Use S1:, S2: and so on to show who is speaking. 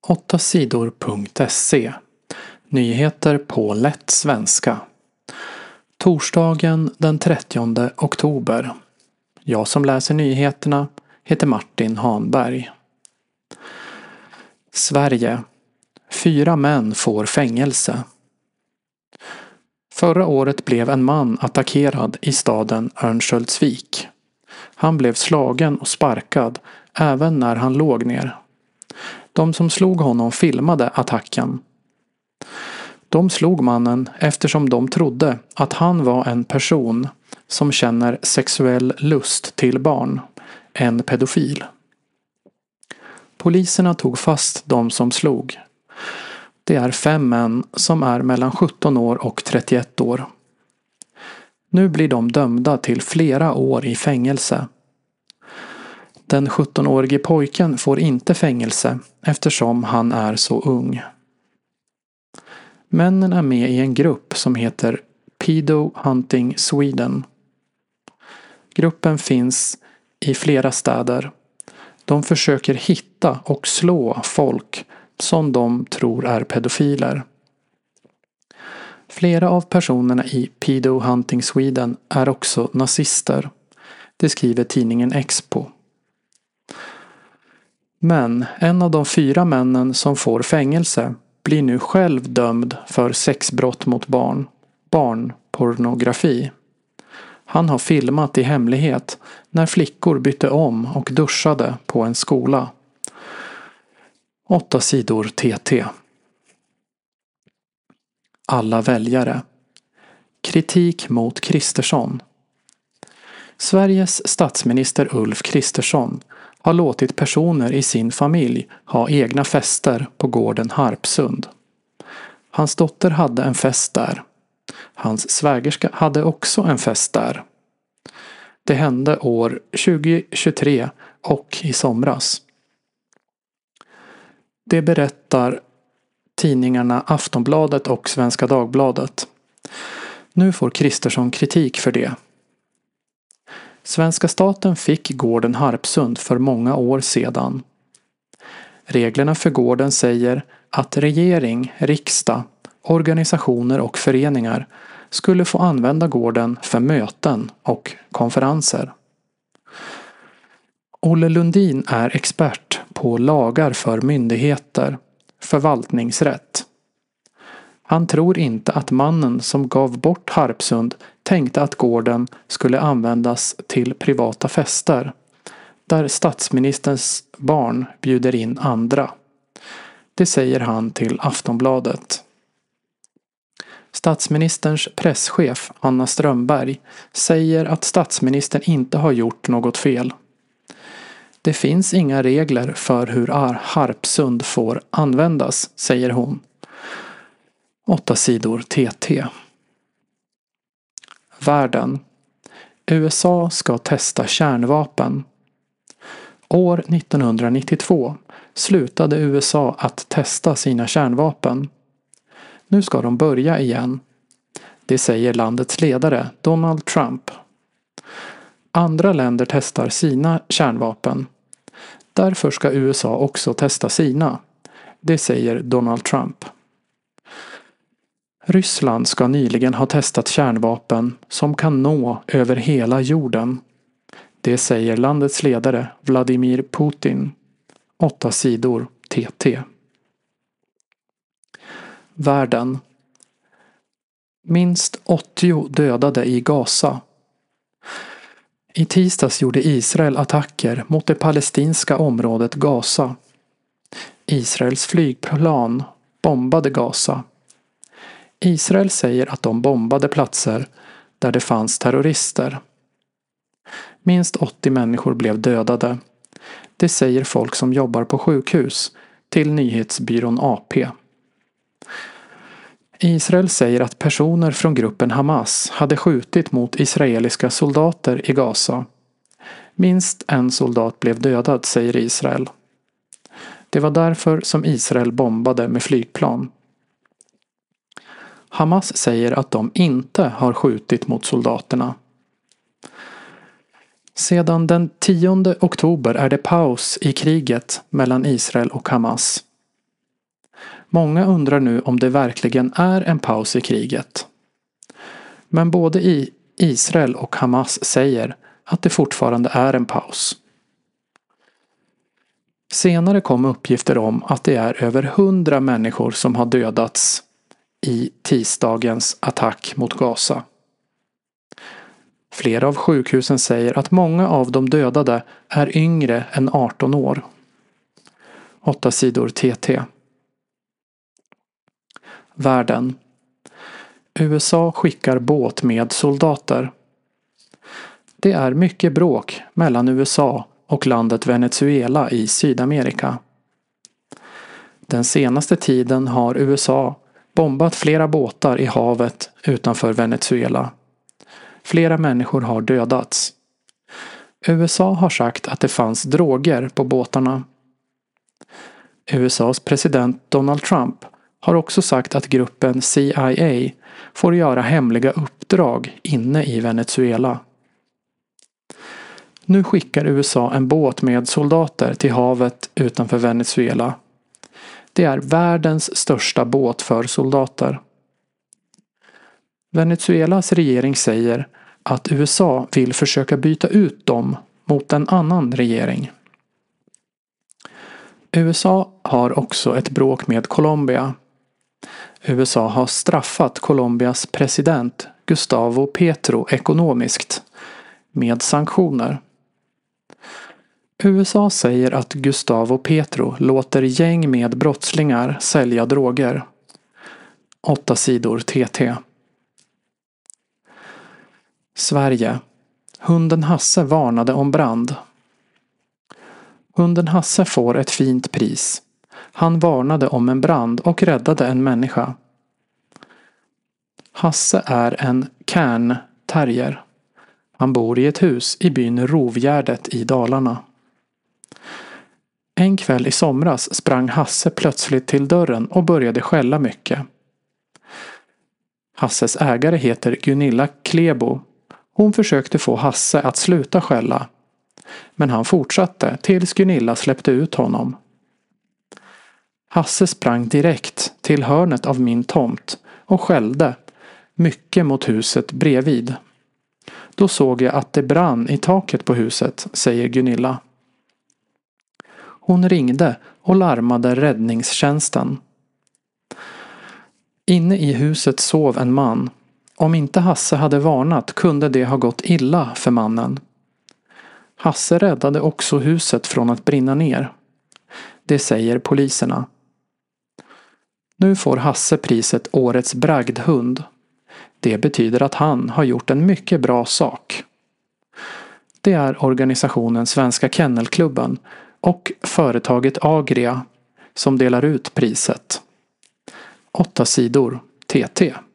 S1: 8sidor.se. Nyheter på lätt svenska. Torsdagen den 30 oktober. Jag som läser nyheterna heter Martin Hanberg. Sverige. 4 män får fängelse. Förra året blev en man attackerad i staden Örnsköldsvik. Han blev slagen och sparkad även när han låg ner. De som slog honom filmade attacken. De slog mannen eftersom de trodde att han var en person som känner sexuell lust till barn, en pedofil. Poliserna tog fast de som slog. Det är 5 män som är mellan 17 år och 31 år. Nu blir de dömda till flera år i fängelse. Den 17-årige pojken får inte fängelse eftersom han är så ung. Männen är med i en grupp som heter Pedo Hunting Sweden. Gruppen finns i flera städer. De försöker hitta och slå folk som de tror är pedofiler. Flera av personerna i Pedo Hunting Sweden är också nazister. Det skriver tidningen Expo. Men en av de 4 männen som får fängelse blir nu själv dömd för sexbrott mot barn, barnpornografi. Han har filmat i hemlighet när flickor bytte om och duschade på en skola. 8 sidor TT. Alla väljare. Kritik mot Kristersson. Sveriges statsminister Ulf Kristersson har låtit personer i sin familj ha egna fester på gården Harpsund. Hans dotter hade en fest där. Hans svägerska hade också en fest där. Det hände år 2023 och i somras. Det berättar tidningarna Aftonbladet och Svenska Dagbladet. Nu får Kristersson kritik för det. Svenska staten fick gården Harpsund för många år sedan. Reglerna för gården säger att regering, riksdag, organisationer och föreningar skulle få använda gården för möten och konferenser. Olle Lundin är expert på lagar för myndigheter, förvaltningsrätt. Han tror inte att mannen som gav bort Harpsund tänkte att gården skulle användas till privata fester, där statsministerns barn bjuder in andra. Det säger han till Aftonbladet. Statsministerns presschef Anna Strömberg säger att statsministern inte har gjort något fel. Det finns inga regler för hur Harpsund får användas, säger hon. 8 sidor TT. Världen. USA ska testa kärnvapen. År 1992 slutade USA att testa sina kärnvapen. Nu ska de börja igen. Det säger landets ledare Donald Trump. Andra länder testar sina kärnvapen. Därför ska USA också testa sina. Det säger Donald Trump. Ryssland ska nyligen ha testat kärnvapen som kan nå över hela jorden. Det säger landets ledare Vladimir Putin. 8 sidor TT. Världen. Minst 80 dödade i Gaza. I tisdags gjorde Israel attacker mot det palestinska området Gaza. Israels flygplan bombade Gaza. Israel säger att de bombade platser där det fanns terrorister. Minst 80 människor blev dödade. Det säger folk som jobbar på sjukhus till nyhetsbyrån AP. Israel säger att personer från gruppen Hamas hade skjutit mot israeliska soldater i Gaza. Minst en soldat blev dödad, säger Israel. Det var därför som Israel bombade med flygplan. Hamas säger att de inte har skjutit mot soldaterna. Sedan den 10 oktober är det paus i kriget mellan Israel och Hamas. Många undrar nu om det verkligen är en paus i kriget. Men både Israel och Hamas säger att det fortfarande är en paus. Senare kom uppgifter om att det är över 100 människor som har dödats i tisdagens attack mot Gaza. Flera av sjukhusen säger att många av de dödade är yngre än 18 år. 8 sidor TT. Världen. USA skickar båt med soldater. Det är mycket bråk mellan USA och landet Venezuela i Sydamerika. Den senaste tiden har USA bombat flera båtar i havet utanför Venezuela. Flera människor har dödats. USA har sagt att det fanns droger på båtarna. USAs president Donald Trump har också sagt att gruppen CIA får göra hemliga uppdrag inne i Venezuela. Nu skickar USA en båt med soldater till havet utanför Venezuela. Det är världens största båt för soldater. Venezuelas regering säger att USA vill försöka byta ut dem mot en annan regering. USA har också ett bråk med Colombia. USA har straffat Colombias president Gustavo Petro ekonomiskt med sanktioner. USA säger att Gustavo Petro låter gäng med brottslingar sälja droger. 8 sidor TT. Sverige. Hunden Hasse varnade om brand. Hunden Hasse får ett fint pris. Han varnade om en brand och räddade en människa. Hasse är en Cairn terrier. Han bor i ett hus i byn Rovgärdet i Dalarna. En kväll i somras sprang Hasse plötsligt till dörren och började skälla mycket. Hasses ägare heter Gunilla Klebo. Hon försökte få Hasse att sluta skälla. Men han fortsatte tills Gunilla släppte ut honom. Hasse sprang direkt till hörnet av min tomt och skällde mycket mot huset bredvid. Då såg jag att det brann i taket på huset, säger Gunilla. Hon ringde och larmade räddningstjänsten. Inne i huset sov en man. Om inte Hasse hade varnat kunde det ha gått illa för mannen. Hasse räddade också huset från att brinna ner. Det säger poliserna. Nu får Hasse priset Årets bragdhund. Det betyder att han har gjort en mycket bra sak. Det är organisationen Svenska Kennelklubben och företaget Agria som delar ut priset. 8 sidor TT.